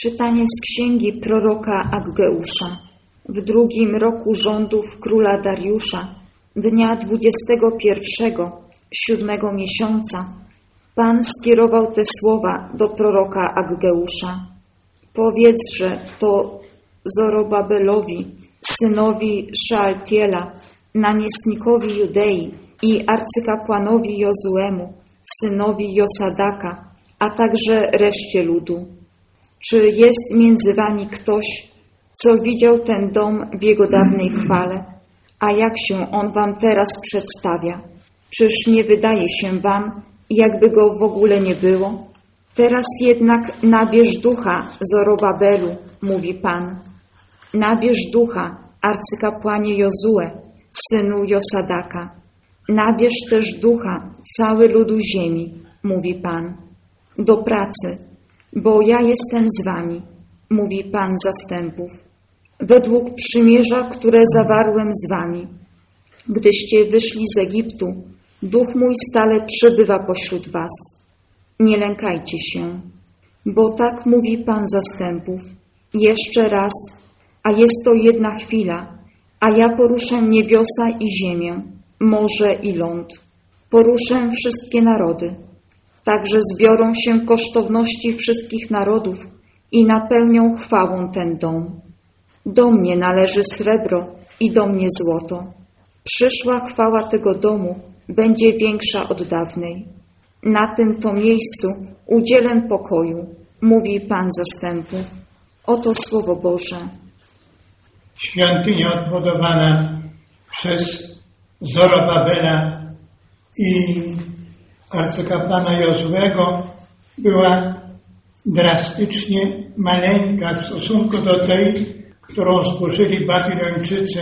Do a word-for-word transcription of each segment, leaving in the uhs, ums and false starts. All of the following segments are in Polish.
Czytanie z księgi proroka Aggeusza. W drugim roku rządów króla Dariusza, dnia dwudziestego pierwszego, siódmego miesiąca, Pan skierował te słowa do proroka Aggeusza. Powiedz, że to Zorobabelowi, synowi Szealtiela, namiestnikowi Judei i arcykapłanowi Jozuemu, synowi Josadaka, a także reszcie ludu. Czy jest między wami ktoś, co widział ten dom w jego dawnej chwale? A jak się on wam teraz przedstawia? Czyż nie wydaje się wam, jakby go w ogóle nie było? Teraz jednak nabierz ducha, Zorobabelu, mówi Pan. Nabierz ducha, arcykapłanie Jozue, synu Josadaka. Nabierz też ducha, cały ludu ziemi, mówi Pan. Do pracy, bo ja jestem z wami, mówi Pan zastępów, według przymierza, które zawarłem z wami. Gdyście wyszli z Egiptu, duch mój stale przebywa pośród was. Nie lękajcie się, bo tak mówi Pan zastępów. Jeszcze raz, a jest to jedna chwila, a ja poruszę niebiosa i ziemię, morze i ląd. Poruszę wszystkie narody. Także zbiorą się kosztowności wszystkich narodów i napełnią chwałą ten dom. Do mnie należy srebro i do mnie złoto. Przyszła chwała tego domu będzie większa od dawnej. Na tym to miejscu udzielę pokoju, mówi Pan zastępów. Oto Słowo Boże. Świątynia odbudowana przez Zorobabela i arcykapłana Jozuego była drastycznie maleńka w stosunku do tej, którą zburzyli Babilończycy.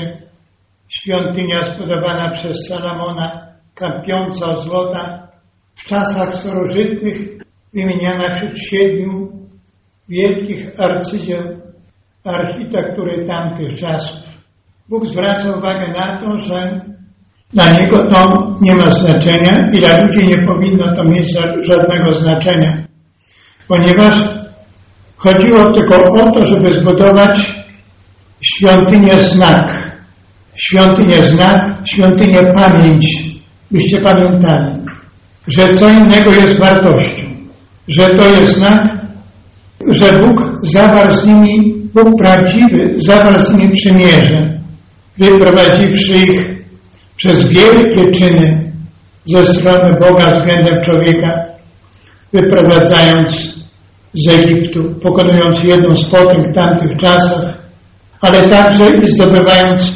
Świątynia zbudowana przez Salomona, kapiąca od złota, w czasach starożytnych wymieniana wśród siedmiu wielkich arcydzieł architektury tamtych czasów. Bóg zwraca uwagę na to, że dla Niego to nie ma znaczenia i dla ludzi nie powinno to mieć żadnego znaczenia, ponieważ chodziło tylko o to, żeby zbudować świątynię znak. Świątynię znak, świątynię pamięć, byście pamiętali, że co innego jest wartością, że to jest znak, że Bóg zawarł z nimi, Bóg prawdziwy zawarł z nimi przymierze, wyprowadziwszy ich przez wielkie czyny ze strony Boga względem człowieka, wyprowadzając z Egiptu, pokonując jedną z potęg w tamtych czasach, ale także i zdobywając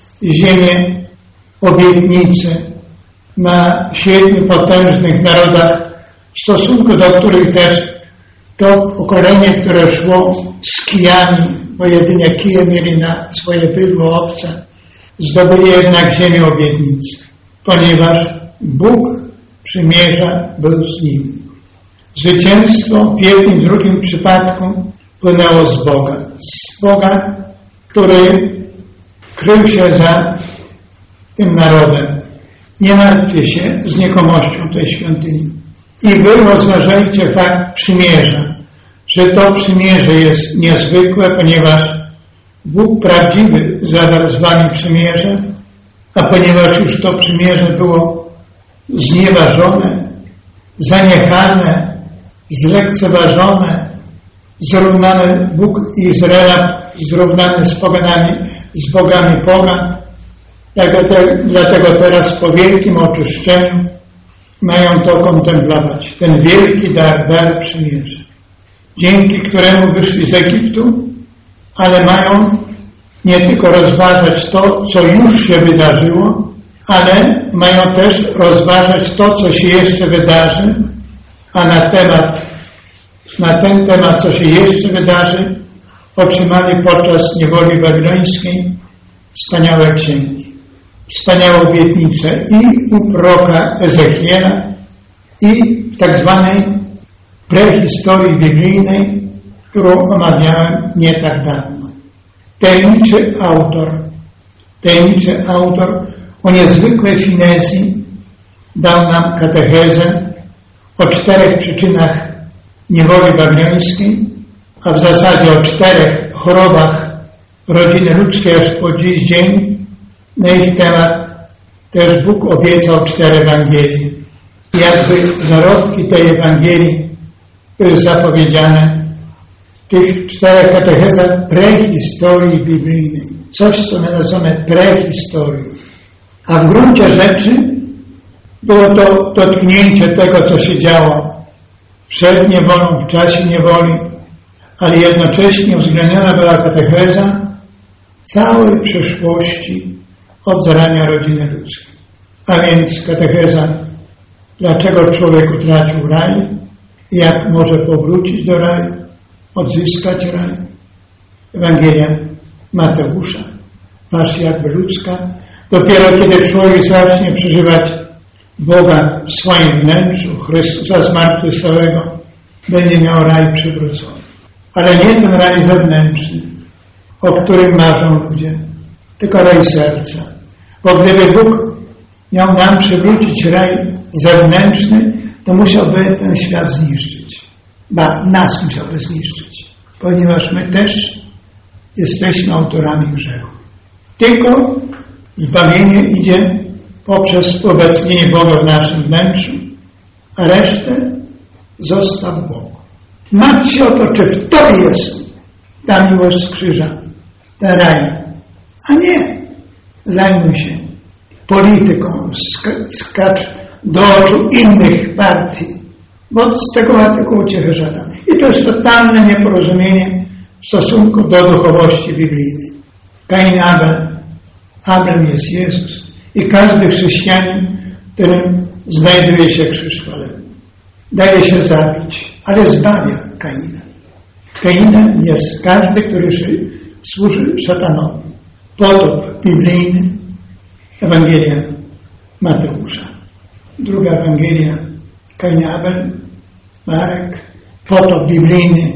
ziemię obietnicy na siedmiu potężnych narodach, w stosunku do których też to pokolenie, które szło z kijami, bo jedynie kije mieli na swoje bydło owce, zdobyli jednak ziemię obietnicy, ponieważ Bóg przymierza był z nimi. Zwycięstwo w jednym, w drugim przypadku płynęło z Boga. Z Boga, który krył się za tym narodem. Nie martwcie się znikomością tej świątyni. I wy rozważajcie fakt przymierza, że to przymierze jest niezwykłe, ponieważ Bóg prawdziwy zawarł z wami przymierze, a ponieważ już to przymierze było znieważone, zaniechane, zlekceważone, zrównane Bóg Izraela, zrównany z poganami, z bogami pogan, dlatego teraz po wielkim oczyszczeniu mają to kontemplować, ten wielki dar, dar przymierza, dzięki któremu wyszli z Egiptu, ale mają nie tylko rozważać to, co już się wydarzyło, ale mają też rozważać to, co się jeszcze wydarzy, a na temat, na ten temat, co się jeszcze wydarzy, otrzymali podczas niewoli babilońskiej wspaniałe księgi, wspaniałe obietnice i u proroka Ezechiela i w tak zwanej prehistorii biblijnej, którą omawiałem nie tak dawno. Tajemniczy autor, tajemniczy autor o niezwykłej finezji dał nam katechezę o czterech przyczynach niewoli babilońskiej a w zasadzie o czterech chorobach rodziny ludzkiej aż po dziś dzień. Na ich temat też Bóg obiecał cztery Ewangelii. I jakby zarodki tej Ewangelii były zapowiedziane w tych czterech katechezach prehistorii biblijnej. Coś, co my nazywamy prehistorią. A w gruncie rzeczy było to dotknięcie tego, co się działo przed niewolą, w czasie niewoli, ale jednocześnie uwzględniona była katecheza całej przeszłości od zarania rodziny ludzkiej. A więc katecheza, dlaczego człowiek utracił raj, jak może powrócić do raju, odzyskać raj. Ewangelia Mateusza, pasja jakby ludzka. Dopiero kiedy człowiek zacznie przeżywać Boga w swoim wnętrzu, Chrystusa zmartwychwstałego, będzie miał raj przywrócony. Ale nie ten raj zewnętrzny, o którym marzą ludzie, tylko raj serca. Bo gdyby Bóg miał nam przywrócić raj zewnętrzny, to musiałby ten świat zniszczyć. Ba, nas musiałby zniszczyć, ponieważ my też jesteśmy autorami grzechu. Tylko zbawienie idzie poprzez obecnienie Boga w naszym wnętrzu, a resztę zostaw Bogu. Martw się o to, czy w Tobie jest ta miłość z krzyża, ta raj. A nie, zajmuj się polityką, skacz do oczu innych partii, bo z tego ma tylko uciechę żaden. I to jest totalne nieporozumienie w stosunku do duchowości biblijnej. Kain, Abel, Abel jest Jezus i każdy chrześcijanin, w którym znajduje się krzyż chwalebny, daje się zabić, ale zbawia Kaina. Kainem jest każdy, który służy szatanowi. Potop biblijny, Ewangelia Mateusza. Druga Ewangelia Kain, Abel, Marek, potop biblijny,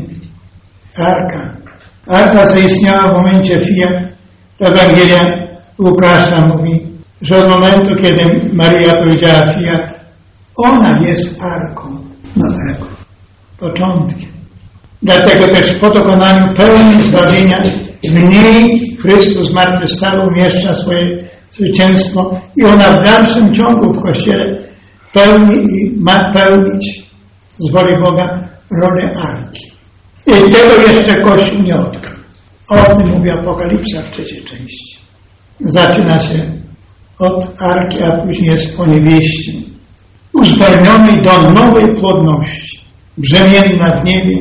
Arka. Arka zaistniała w momencie Fiat. Ta Ewangelia Łukasza mówi, że od momentu, kiedy Maryja powiedziała Fiat, ona jest Arką nowego, początkiem. Dlatego też po dokonaniu pełni zbawienia w niej Chrystus zmartwychwstały umieszcza swoje zwycięstwo i ona w dalszym ciągu w Kościele pełni i ma pełnić z woli Boga rolę Arki. I tego jeszcze Kościół nie odkrył. O tym mówi Apokalipsa w trzeciej części. Zaczyna się od Arki, a później jest o niewieście. Uzdolnionej do nowej płodności, brzemienna w niebie,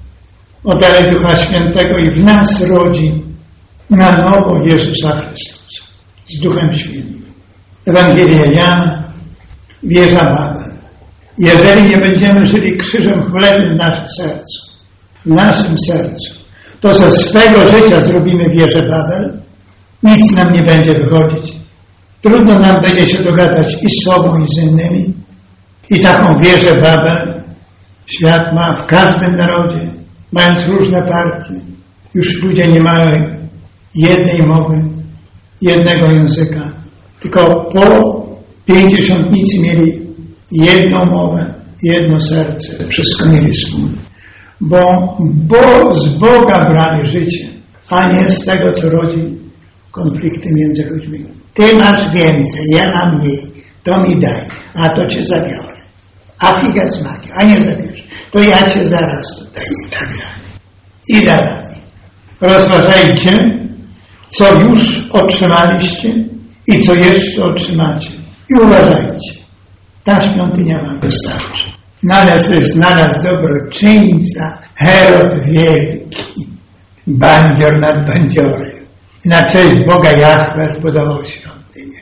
o dary Ducha Świętego i w nas rodzi na nowo Jezusa Chrystusa z Duchem Świętym. Ewangelia Jana, wieża Babel. Jeżeli nie będziemy żyli krzyżem chlebnym w naszym sercu, w naszym sercu, to ze swego życia zrobimy wieżę Babel, nic nam nie będzie wychodzić. Trudno nam będzie się dogadać i z sobą, i z innymi. I taką wieżę Babel świat ma w każdym narodzie, mając różne partie. Już ludzie nie mają jednej mowy, jednego języka, tylko po pięćdziesiątnicy mieli jedną mowę, jedno serce, wszystko mieli wspólne. Bo, bo z Boga brali życie, a nie z tego, co rodzi konflikty między ludźmi. Ty masz więcej, ja mam mniej, to mi daj, a to cię zabiorę. A figa smaki, a nie zabierz, to ja cię zaraz tutaj i tak dalej. I dalej. Rozważajcie, co już otrzymaliście i co jeszcze otrzymacie. I uważajcie. Ta świątynia wam wystarczy. Znalazł, znalazł dobroczyńca Herod Wielki, bandzior nad bandziory. Na cześć Boga Jahwe zbudował świątynię.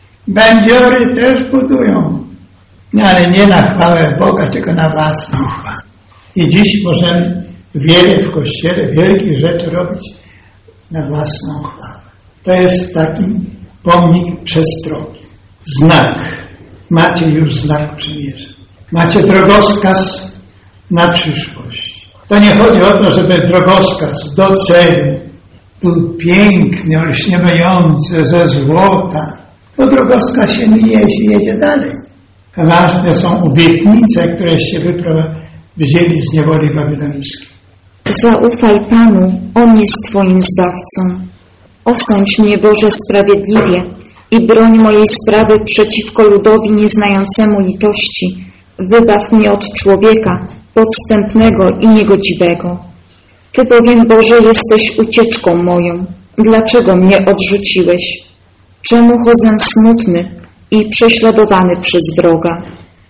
Bandziory też budują, no ale nie na chwałę Boga, tylko na własną chwałę. I dziś możemy wiele w Kościele, wielkich rzeczy robić na własną chwałę. To jest taki pomnik przestrogi. Znak. Macie już znak przymierza. Macie drogowskaz na przyszłość. To nie chodzi o to, żeby drogowskaz do celu był piękny, olśniewający, ze złota. Bo drogowskaz się mije i jedzie dalej. Ważne są obietnice, któreście wyprowadzili z niewoli babilońskiej. Zaufaj Panu, On jest Twoim Zbawcą. Osądź mnie, Boże, sprawiedliwie i broń mojej sprawy przeciwko ludowi nieznającemu litości. Wybaw mnie od człowieka podstępnego i niegodziwego. Ty bowiem, Boże, jesteś ucieczką moją. Dlaczego mnie odrzuciłeś? Czemu chodzę smutny i prześladowany przez wroga?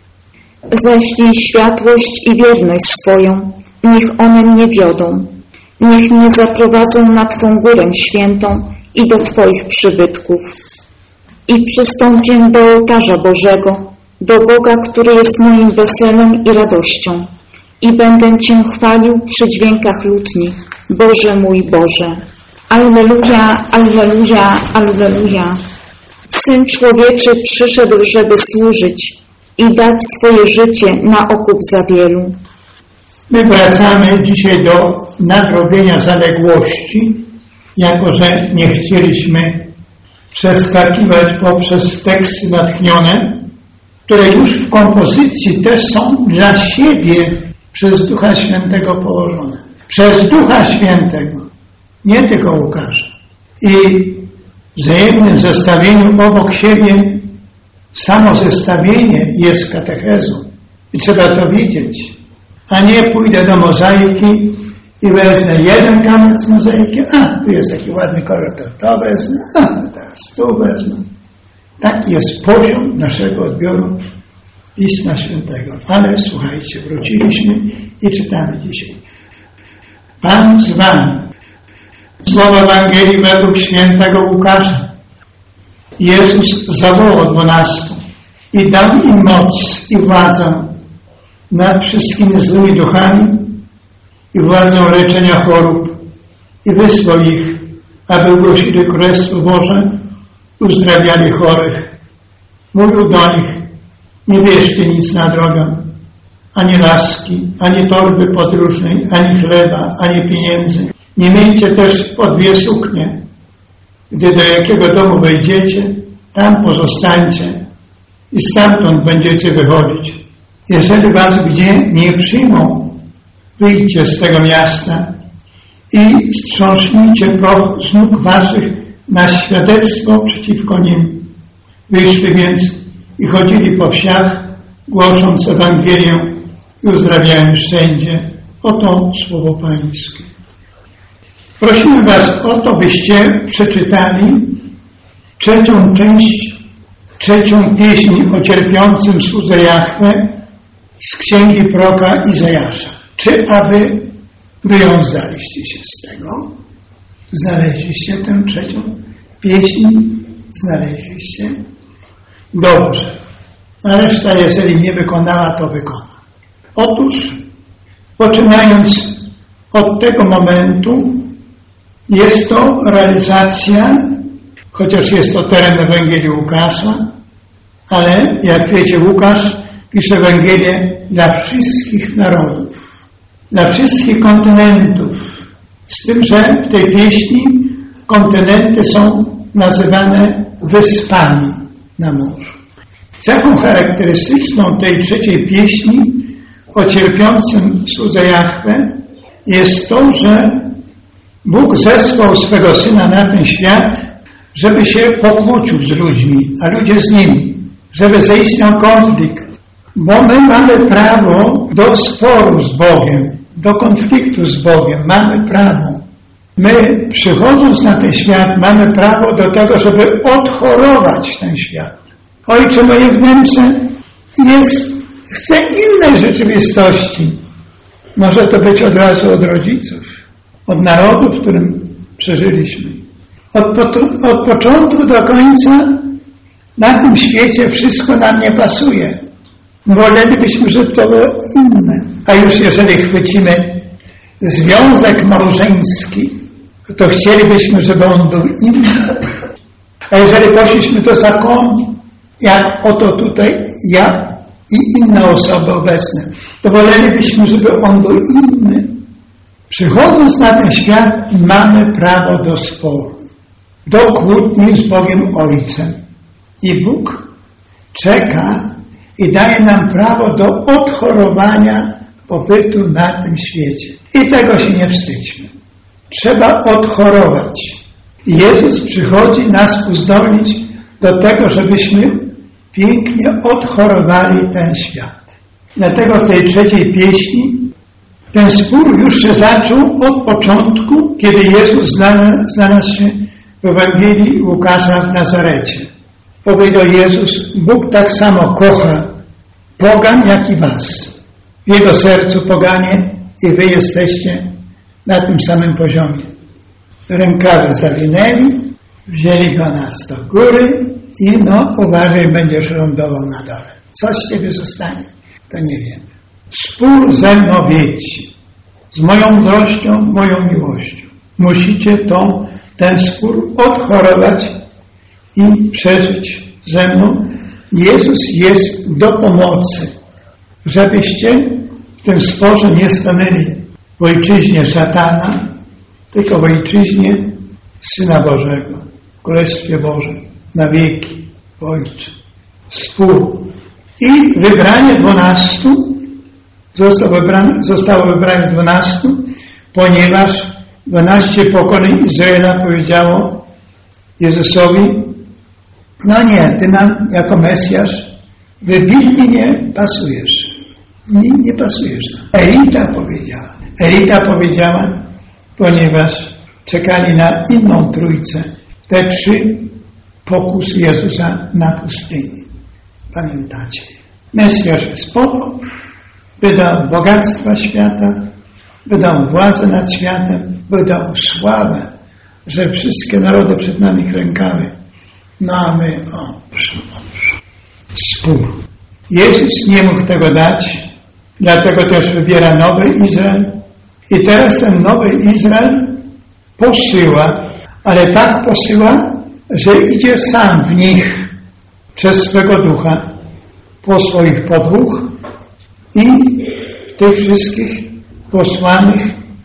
Ześlij światłość i wierność swoją, niech one mnie wiodą. Niech mnie zaprowadzą na Twą górę świętą i do Twoich przybytków. I przystąpię do ołtarza Bożego, do Boga, który jest moim weselem i radością. I będę Cię chwalił przy dźwiękach lutni, Boże mój Boże. Alleluja, alleluja, alleluja. Syn Człowieczy przyszedł, żeby służyć i dać swoje życie na okup za wielu. My wracamy dzisiaj do nadrobienia zaległości, jako że nie chcieliśmy przeskakiwać poprzez teksty natchnione, które już w kompozycji też są dla siebie przez Ducha Świętego położone. Przez Ducha Świętego, nie tylko Łukasza. I w wzajemnym zestawieniu obok siebie samo zestawienie jest katechezą. I trzeba to widzieć. A nie pójdę do mozaiki i wezmę jeden kamień z mozaiki. A, tu jest taki ładny kolor, to to wezmę. A, teraz tu wezmę. Taki jest poziom naszego odbioru Pisma Świętego. Ale słuchajcie, wróciliśmy i czytamy dzisiaj. Pan z wami. Słowa Ewangelii według świętego Łukasza. Jezus zawołał dwunastu i dał im moc i władzę nad wszystkimi złymi duchami i władzę leczenia chorób i wysłał ich, aby głosili Królestwo Boże, uzdrawiali chorych. Mówił do nich: nie bierzcie nic na drogę, ani laski, ani torby podróżnej, ani chleba, ani pieniędzy. Nie miejcie też po dwie suknie. Gdy do jakiego domu wejdziecie, tam pozostańcie i stamtąd będziecie wychodzić. Jeżeli was gdzie nie przyjmą, wyjdźcie z tego miasta i strząśnijcie proch z nóg waszych na świadectwo przeciwko nim. Wyszli więc i chodzili po wsiach, głosząc Ewangelię i uzdrawiając wszędzie. Oto słowo Pańskie. Prosimy was o to, byście przeczytali trzecią część, trzecią pieśń o cierpiącym słudze Jahwe z księgi proroka Izajasza. Czy aby wywiązaliście się z tego? Znaleźliście tę trzecią pieśń? Znaleźliście? Dobrze. A reszta, jeżeli nie wykonała, to wykona. Otóż, poczynając od tego momentu, jest to realizacja, chociaż jest to teren Ewangelii Łukasza, ale jak wiecie, Łukasz pisze Ewangelię dla wszystkich narodów, dla wszystkich kontynentów. Z tym, że w tej pieśni kontynenty są nazywane wyspami na morzu. Cechą charakterystyczną tej trzeciej pieśni o cierpiącym słudze Jahwe jest to, że Bóg zesłał swego Syna na ten świat, żeby się pokłócił z ludźmi, a ludzie z Nim, żeby zaistniał konflikt. Bo my mamy prawo do sporu z Bogiem, do konfliktu z Bogiem. Mamy prawo. My, przychodząc na ten świat, mamy prawo do tego, żeby odchorować ten świat. Ojcze moje wnętrze jest, chce innej rzeczywistości. Może to być od razu od rodziców, od narodu, w którym przeżyliśmy. Od, od początku do końca na tym świecie wszystko nam nie pasuje. Wolelibyśmy, żeby to było inne. A już jeżeli chwycimy związek małżeński, to chcielibyśmy, żeby on był inny. A jeżeli poszliśmy do zakonu, jak oto tutaj ja i inne osoby obecne, to wolelibyśmy, żeby on był inny. Przychodząc na ten świat, mamy prawo do sporu, do kłótni z Bogiem Ojcem. I Bóg czeka i daje nam prawo do odchorowania pobytu na tym świecie. I tego się nie wstydźmy. Trzeba odchorować. Jezus przychodzi nas uzdolnić do tego, żebyśmy pięknie odchorowali ten świat. Dlatego w tej trzeciej pieśni ten spór już się zaczął od początku, kiedy Jezus znalazł się w Ewangelii Łukasza w Nazarecie. Powiedział Jezus, Bóg tak samo kocha pogan, jak i was. W Jego sercu poganie i wy jesteście na tym samym poziomie. Rękawy zawinęli, wzięli go na sto góry i no uważaj, będziesz lądował na dole. Co z ciebie zostanie? To nie wiemy. Spór ze mną wiedźcie, z moją mądrością, moją miłością. Musicie tą, ten spór odchorować i przeżyć ze mną. Jezus jest do pomocy, żebyście w tym sporze nie stanęli w ojczyźnie szatana, tylko w ojczyźnie Syna Bożego, w Królestwie Bożym, na wieki, Ojcze. Spór. I wybranie dwunastu, zostało wybrane, zostało wybrane dwunastu, ponieważ dwanaście pokoleń Izraela powiedziało Jezusowi, no nie, Ty nam jako Mesjasz wybitnie nie pasujesz. Nie, nie pasujesz nam. Elita powiedziała. Elita powiedziała, ponieważ czekali na inną trójcę. Te trzy pokusy Jezusa na pustyni. Pamiętacie? Mesjasz jest po to, by dał bogactwa świata, by dał władzę nad światem, by dał sławę, że wszystkie narody przed nami klękały. No a my, o, spór. Jezus nie mógł tego dać, dlatego też wybiera nowy Izrael. I teraz ten nowy Izrael posyła, ale tak posyła, że idzie sam w nich przez swego ducha po swoich podwóch i tych wszystkich posłanych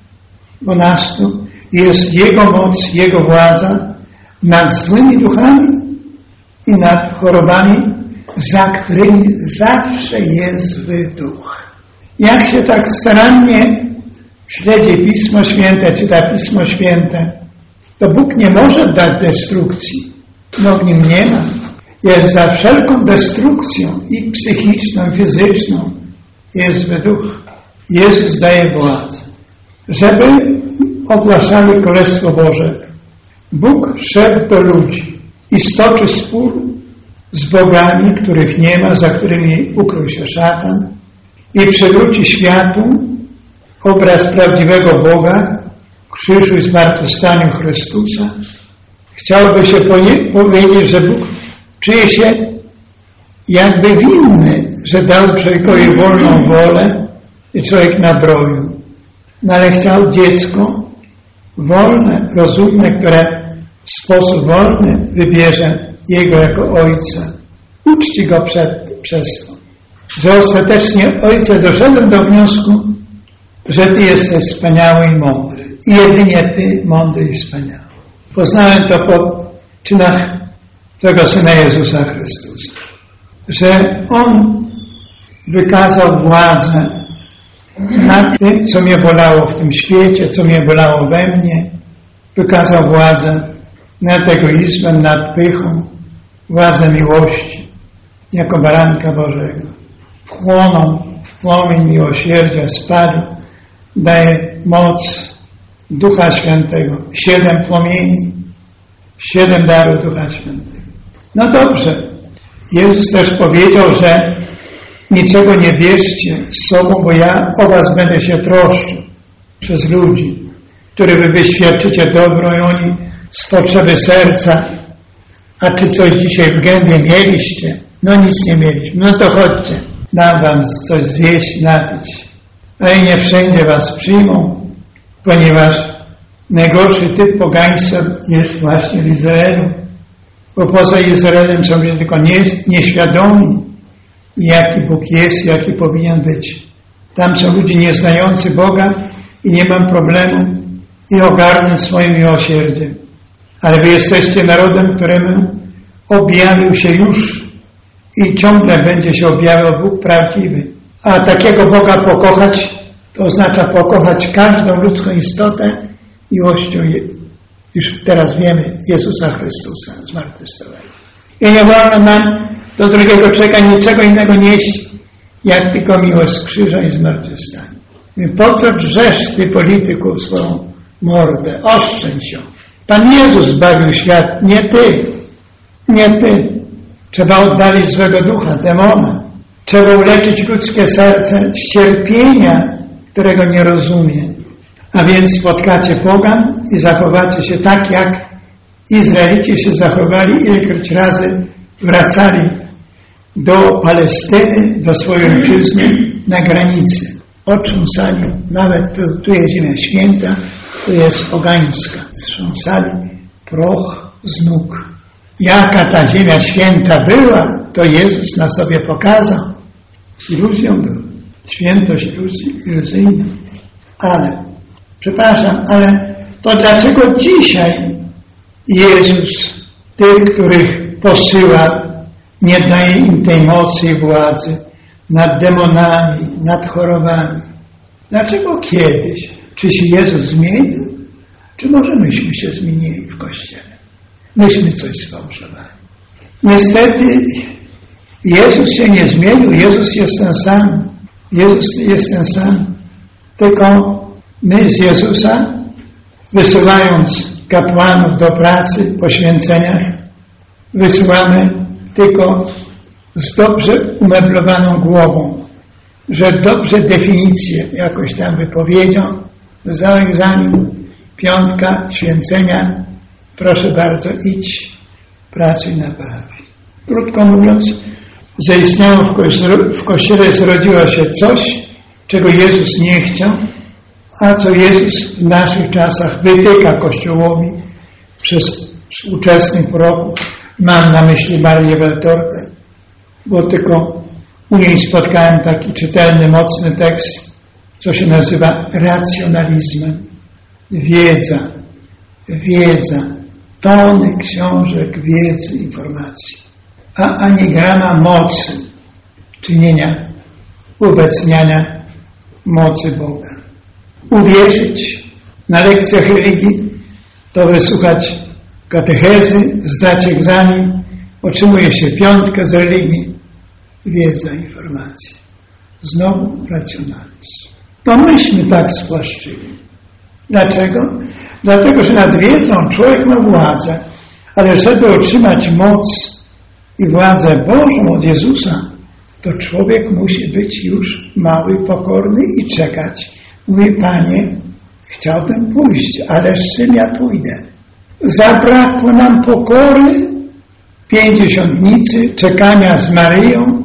dwunastu jest Jego moc, Jego władza nad złymi duchami i nad chorobami, za którymi zawsze jest zły duch. Jak się tak starannie śledzi Pismo Święte, czyta Pismo Święte, to Bóg nie może dać destrukcji. No w nim nie ma. Jest za wszelką destrukcją i psychiczną, i fizyczną jest zły duch. Jezus daje władzę, żeby ogłaszali Królestwo Boże. Bóg szedł do ludzi i stoczy spór z bogami, których nie ma, za którymi ukrył się szatan i przywróci światu obraz prawdziwego Boga, krzyżu i zmartwychwstaniu Chrystusa. Chciałby się powiedzieć, że Bóg czuje się jakby winny, że dał człowiekowi wolną wolę i człowiek nabroił. No ale chciał dziecko wolne, rozumne, które w sposób wolny wybierze Jego jako Ojca. Uczci Go przed, przez to, że ostatecznie Ojciec doszedł do wniosku, że Ty jesteś wspaniały i mądry. I jedynie Ty mądry i wspaniały. Poznałem to po czynach Twego Syna Jezusa Chrystusa, że On wykazał władzę nad tym, co mnie bolało w tym świecie, co mnie bolało we mnie. Wykazał władzę nad egoizmem, nad pychą, władzę miłości, jako baranka Bożego. Wchłonął w płomień miłosierdzia, spadł, daje moc Ducha Świętego. Siedem płomieni, siedem darów Ducha Świętego. No dobrze. Jezus też powiedział, że niczego nie bierzcie z sobą, bo ja o was będę się troszczył przez ludzi, których wy wyświadczycie dobro i oni z potrzeby serca. A czy coś dzisiaj w gębie mieliście? No nic nie mieliśmy. No to chodźcie, dam wam coś zjeść, napić. A i nie wszędzie was przyjmą, ponieważ najgorszy typ pogaństwa jest właśnie w Izraelu. Bo poza Izraelem są ludzie tylko nie, nieświadomi, jaki Bóg jest, jaki powinien być. Tam są ludzie nieznający Boga i nie mam problemu i ogarnąć swoim miłosierdziem. Ale wy jesteście narodem, któremu objawił się już i ciągle będzie się objawiał Bóg prawdziwy. A takiego Boga pokochać To oznacza pokochać każdą ludzką istotę miłością, już teraz wiemy, Jezusa Chrystusa zmartwychwstałego. I nie wolno nam do drugiego człowieka niczego innego nieść, jak tylko miłość z krzyża i zmartwychwstania. Po co drzesz, ty polityku, swoją mordę? Oszczędź ją. Pan Jezus zbawił świat, nie ty. Nie ty. Trzeba oddalić złego ducha, demona. Trzeba uleczyć ludzkie serce z cierpienia, którego nie rozumie. A więc spotkacie pogan i zachowacie się tak, jak Izraelici się zachowali, ilekroć razy wracali do Palestyny, do swojej ojczyzny na granicy. Otrząsali, nawet tu jest ziemia święta, tu jest pogańska. Strząsali proch z nóg. Jaka ta ziemia święta była, to Jezus na sobie pokazał. Iluzją był. Świętość iluzyjna. Ale, przepraszam, ale to dlaczego dzisiaj Jezus tych, których posyła, nie daje im tej mocy i władzy nad demonami, nad chorobami? Dlaczego kiedyś? Czy się Jezus zmienił? Czy może myśmy się zmienili w Kościele? Myśmy coś sfałszowali. Niestety Jezus się nie zmienił. Jezus jest ten sam. Jezus jest ten sam. Tylko my z Jezusa, wysyłając kapłanów do pracy, poświęceniach, wysyłamy tylko z dobrze umeblowaną głową, że dobrze definicję jakoś tam wypowiedzią, za egzamin, piątka, święcenia, proszę bardzo, idź, pracuj na parafii. Krótko mówiąc, zaistniało w, ko- w Kościele, zrodziło się coś, czego Jezus nie chciał, a co Jezus w naszych czasach wytyka Kościołowi przez współczesnych proroków. Mam na myśli Marię Weltortę, bo tylko u niej spotkałem taki czytelny, mocny tekst, co się nazywa racjonalizmem. Wiedza, wiedza, tony książek, wiedzy, informacji, a ani grama mocy czynienia, uobecniania mocy Boga. Uwierzyć na lekcjach religii, to wysłuchać katechezy, zdać egzamin, otrzymuje się piątkę z religii, wiedza, informacja. Znowu racjonalizm. To myśmy tak spłaszczyli. Dlaczego? Dlatego, że nad wiedzą człowiek ma władzę, ale żeby otrzymać moc i władzę Bożą od Jezusa, to człowiek musi być już mały, pokorny i czekać. Mówi, Panie, chciałbym pójść, ale z czym ja pójdę? Zabrakło nam pokory, pięćdziesiątnicy, czekania z Maryją,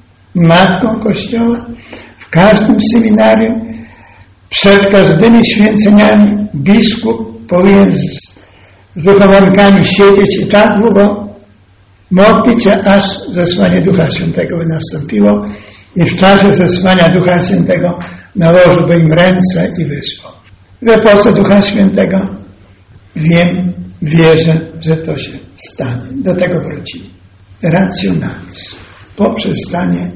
Matką Kościoła, w każdym seminarium, przed każdymi święceniami biskup powinien z, z wychowankami siedzieć i tak długo modlić się, aż zesłanie Ducha Świętego by nastąpiło i w czasie zesłania Ducha Świętego nałożyłby im ręce i wysłał. W epoce Ducha Świętego wiem, wierzę, że to się stanie. Do tego wrócimy. Racjonalizm. Poprzestanie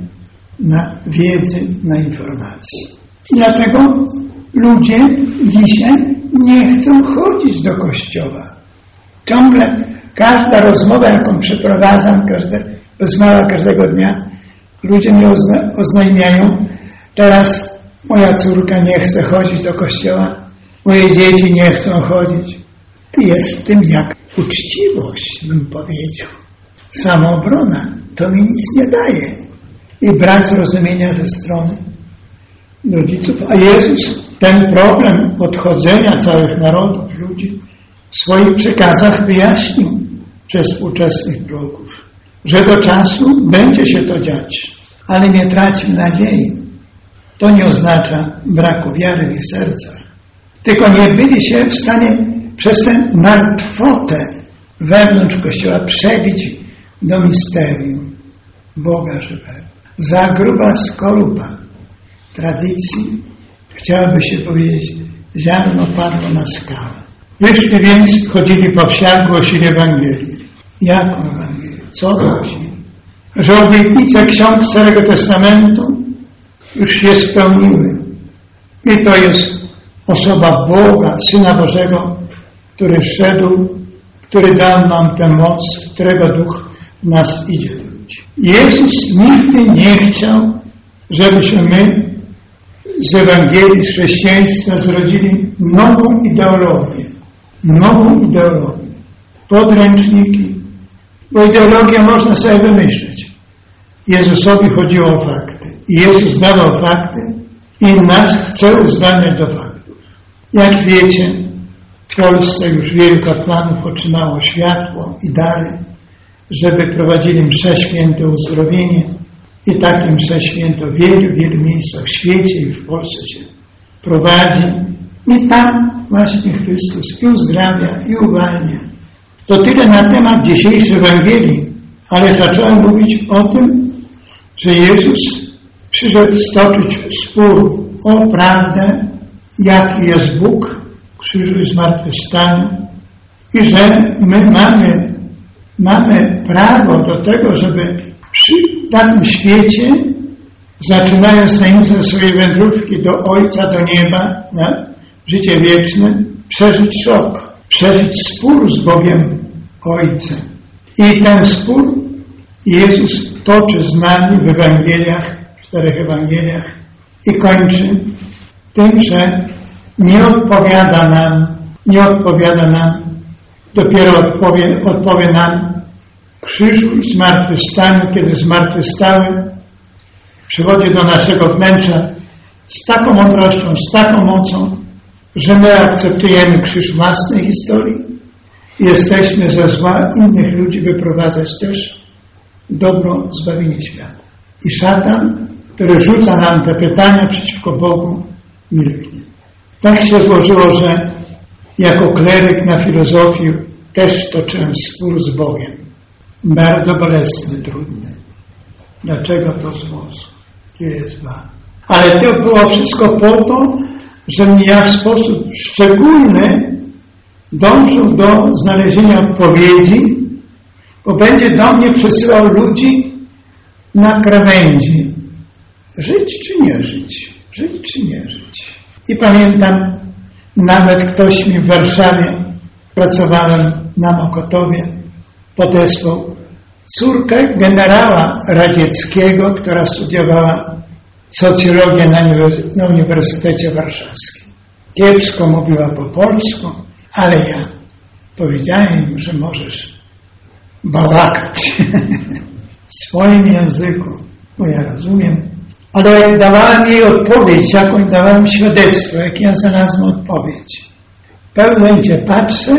na wiedzy, na informacji. Dlatego ludzie dzisiaj nie chcą chodzić do kościoła. Ciągle każda rozmowa, jaką przeprowadzam, każde, bez mała każdego dnia, ludzie mnie ozna, oznajmiają, teraz moja córka nie chce chodzić do kościoła, moje dzieci nie chcą chodzić. Jest w tym jak uczciwość, bym powiedział. Samoobrona to mi nic nie daje. I brak zrozumienia ze strony rodziców. A Jezus ten problem odchodzenia całych narodów, ludzi w swoich przekazach wyjaśnił przez współczesnych proroków, że do czasu będzie się to dziać, ale nie tracił nadziei. To nie oznacza braku wiary w ich sercach. Tylko nie byli się w stanie przez tę martwotę wewnątrz Kościoła przebić do misterium Boga żywego. Za gruba skorupa tradycji, chciałoby się powiedzieć, ziarno padło na skałę. Wyszli więc, chodzili po wsiach, głosili Ewangelię. Jaką Ewangelię? Co głosili? Że obietnice ksiąg Starego Testamentu już się spełniły. I to jest osoba Boga, Syna Bożego, który szedł, który dał nam tę moc, którego Duch w nas idzie do ludzi. Jezus nigdy nie chciał, żebyśmy my z Ewangelii, z chrześcijaństwa zrodzili nową ideologię. Nową ideologię. Podręczniki. Bo ideologię można sobie wymyśleć. Jezusowi chodziło o fakty. I Jezus dawał fakty i nas chce uzdalniać do faktów. Jak wiecie, w Polsce już wielu kapłanów otrzymało światło i dary, żeby prowadzili msze święte uzdrowienie. I takie msze święte w wielu, wielu miejscach w świecie i w Polsce się prowadzi. I tam właśnie Chrystus i uzdrawia, i uwalnia. To tyle na temat dzisiejszej Ewangelii, ale zacząłem mówić o tym, że Jezus przyszedł stoczyć spór o prawdę, jaki jest Bóg, krzyżu i zmartwychwstaniu i że my mamy, mamy prawo do tego, żeby przy danym świecie, zaczynając tajemnicę swojej wędrówki do Ojca, do nieba, na życie wieczne, przeżyć szok, przeżyć spór z Bogiem Ojcem. I ten spór Jezus toczy z nami w Ewangeliach, w czterech Ewangeliach i kończy tym, że nie odpowiada nam, nie odpowiada nam, dopiero odpowie, odpowie nam krzyżu i zmartwychwstaniu, kiedy zmartwychwstały przychodzi do naszego wnętrza z taką mądrością, z taką mocą, że my akceptujemy krzyż własnej historii i jesteśmy ze zła innych ludzi wyprowadzać też dobro, zbawienie świata. I szatan, który rzuca nam te pytania przeciwko Bogu, milknie. Tak się złożyło, że jako kleryk na filozofii też toczyłem spór z Bogiem. Bardzo bolesny, trudny. Dlaczego to zło? Kiedy jest zła? Ale to było wszystko po to, żebym ja w sposób szczególny dążył do znalezienia odpowiedzi, bo będzie do mnie przysyłał ludzi na krawędzi. Żyć czy nie żyć? Żyć czy nie żyć? I pamiętam, nawet ktoś mi w Warszawie, pracowałem na Mokotowie, podesłał córkę generała radzieckiego, która studiowała socjologię na, uniwersytecie, na Uniwersytecie Warszawskim. Kiepsko mówiła po polsku, ale ja powiedziałem im, że możesz bałakać w swoim języku, bo ja rozumiem. Ale jak dawałem jej odpowiedź, jakąś dawałem świadectwo, jak ja znalazłem odpowiedź. W pewnym momencie patrzę,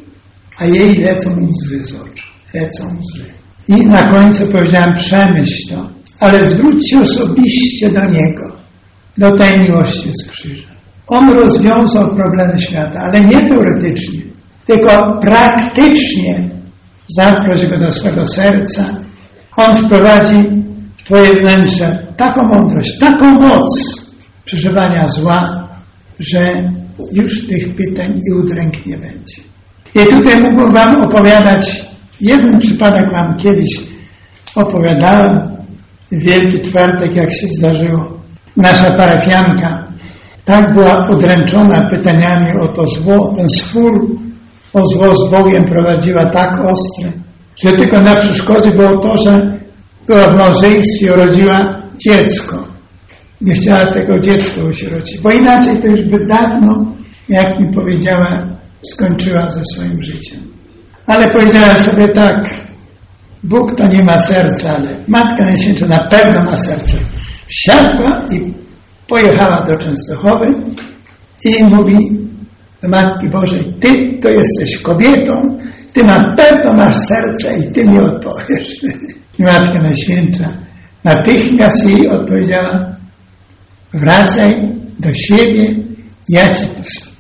a jej lecą łzy z oczu. Lecą łzy. I na końcu powiedziałem, przemyśl to, ale zwróć się osobiście do Niego, do tej miłości z krzyża. On rozwiązał problemy świata, ale nie teoretycznie, tylko praktycznie. Zaproś Go do swego serca. On wprowadzi w Twoje wnętrze taką mądrość, taką moc przeżywania zła, że już tych pytań i udręk nie będzie. I tutaj mógłbym Wam opowiadać, jeden przypadek Wam kiedyś opowiadałem, Wielki Czwartek, jak się zdarzyło. Nasza parafianka tak była udręczona pytaniami o to zło, ten spór o zło z Bogiem prowadziła tak ostry, że tylko na przeszkodzie było to, że była w małżeństwie, urodziła dziecko. Nie chciała tego dziecka usierodzić, bo inaczej to już by dawno, jak mi powiedziała, skończyła ze swoim życiem. Ale powiedziała sobie tak, Bóg to nie ma serca, ale Matka Najświętsza na pewno ma serce. Wsiadła i pojechała do Częstochowy i mówi do Matki Bożej, Ty to jesteś kobietą, Ty na pewno masz serce i Ty mi odpowiesz. I Matka Najświętsza natychmiast jej odpowiedziała, wracaj do siebie, ja Ci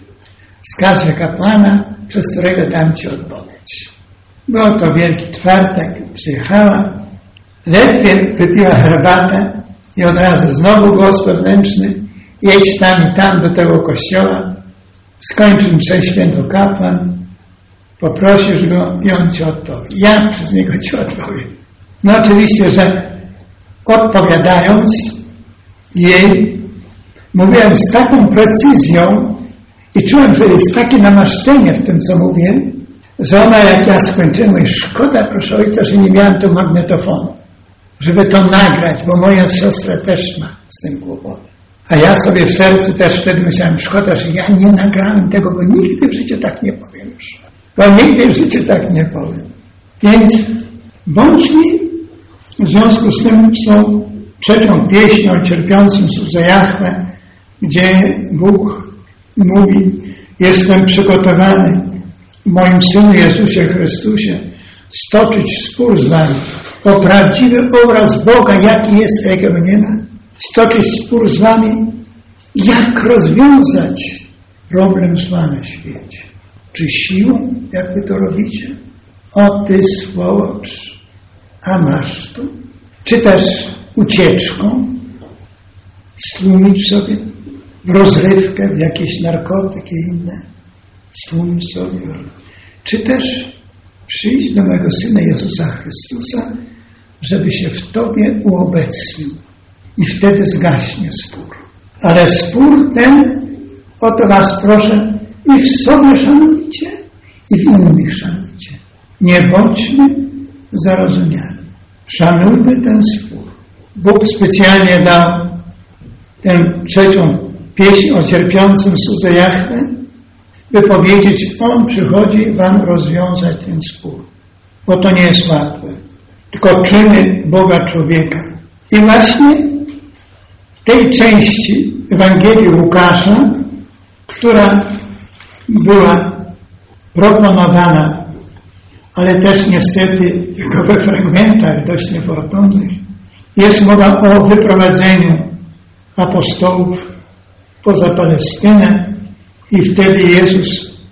wskażę kapłana, przez którego dam Ci odpowiedź. Był to Wielki Czwartek, przyjechała, ledwie wypiła herbatę i od razu znowu głos wewnętrzny, jedź tam i tam do tego kościoła, skończył mszę świętą kapłan, poprosisz go i on Ci odpowie. Ja przez niego Ci odpowiem. No oczywiście, że odpowiadając jej, Mówiłem z taką precyzją i czułem, że jest takie namaszczenie w tym, co mówię, że ona, jak ja skończyłem, mówi, szkoda, proszę ojca, że nie miałem tu magnetofonu, żeby to nagrać, bo moja siostra też ma z tym kłopoty. A ja sobie w sercu też wtedy myślałem, szkoda, że ja nie nagrałem tego, bo nigdy w życiu tak nie powiem już. Bo nigdy w życiu tak nie powiem. Więc bądźmy w związku z tym z tą trzecią pieśnią o cierpiącym słudze Jahwe, gdzie Bóg mówi, jestem przygotowany w moim Synu Jezusie Chrystusie stoczyć spór z wami o prawdziwy obraz Boga, jaki jest, a jakiego nie ma. Stoczyć spór z wami, jak rozwiązać problem zła na świecie. Czy siłą, jak wy to robicie? O ty swołocz, a masz tu? Czy też ucieczką? Stłumić sobie w rozrywkę, w jakieś narkotyki i inne? Stłumić sobie. Czy też przyjść do mego Syna Jezusa Chrystusa, żeby się w tobie uobecnił? I wtedy zgaśnie spór. Ale spór ten, o to was proszę, i w sobie szanujcie, i w innych szanujcie. Nie bądźmy zarozumiali. Szanujmy ten spór. Bóg specjalnie dał tę trzecią pieśń o cierpiącym słudze Jahwe, by powiedzieć, On przychodzi wam rozwiązać ten spór. Bo to nie jest łatwe. Tylko czyny Boga człowieka. I właśnie w tej części Ewangelii Łukasza, która była proponowana, ale też niestety tylko we fragmentach dość niefortunnych, jest mowa o wyprowadzeniu apostołów poza Palestynę i wtedy Jezus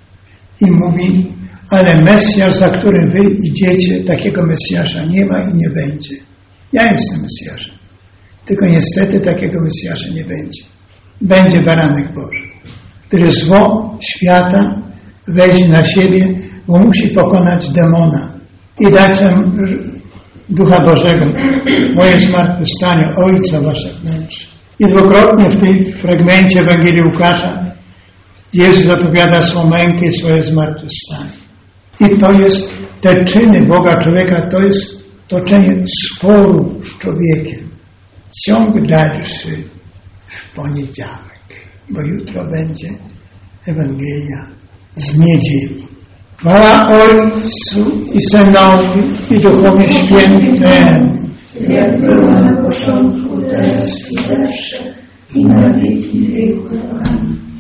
im mówi, ale Mesjasz, za którym wy idziecie, takiego Mesjasza nie ma i nie będzie. Ja jestem Mesjaszem. Tylko niestety takiego Mesjasza nie będzie. Będzie baranek Boży, który zło świata weźmie na siebie, bo musi pokonać demona i dać nam Ducha Bożego, moje zmartwychwstanie, Ojca wasze wnętrze. I dwukrotnie w tym fragmencie Ewangelii Łukasza Jezus zapowiada swą mękę i swoje zmartwychwstanie. I to jest, te czyny Boga człowieka, to jest toczenie sporu z człowiekiem. Ciąg dalszy w poniedziałek, bo jutro będzie Ewangelia z niedzieli. Chwała Ojcu i Synowi i Duchowi Świętemu. Jak było na początku, teraz i zawsze, i na wieki wieków. Amen.